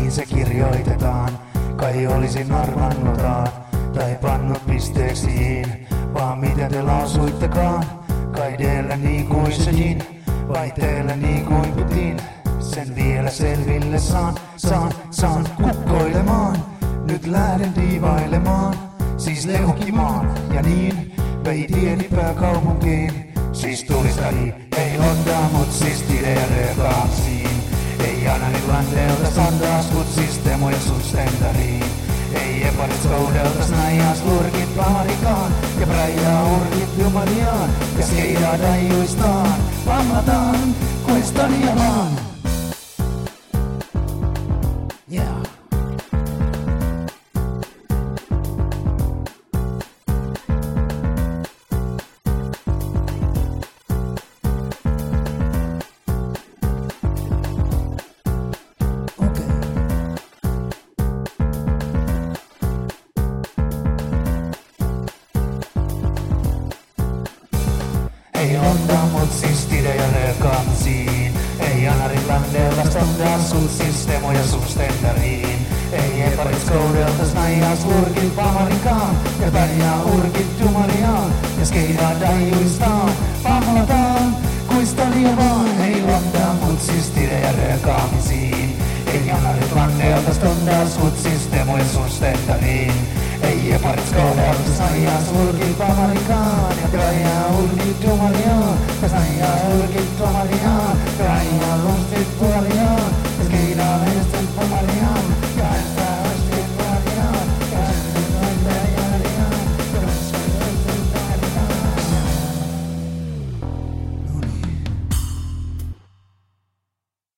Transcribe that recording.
mihin se kirjoitetaan. Kai olisin arvannotaan tai pannut pisteeksiin, vaan miten te lausuittekaan. Kai teillä niin kuin se gin, vai teillä niin kuin Putin. Sen vielä selville saan kukkoilemaan. Nyt lähden diivailemaan, siis leuhkimaan. Ja niin vei tieni pääkaupunkiin. Siis tulistani, ei Londaa, mut siis tideere kaapsiin. Ei Ananilandelta sandaas, mut siis temoja sustentariin. Ei eparit koudeltas najas lurkit pamarikaan. Ja präijää urkit jumaliaan. Ja skeidaa daijuistaan, vammataan, kuistani ja maan. Yeah. Ei Londaa, mut siis tideere kansiin. Ei Anarilandelta standas, mut siis temoja sustentariin. Ei eparit koudeltas najas lurkit pamarikaan. Ja pärjää urkit jumaliaan. Ja skeidaa daijuistaan, pammataan, kuistani vaan. Ei Londaa, mut siis tideere kansiin. Ei Anarilandelta standas, mut siis temoja sustentariin. Ei eparit koudeltas najas lurkit pamarikaan. Ja pärjää urkit jumaliaan. Ja najas lurkit pamarikaan. Ja pärjää urkit jumaliaan.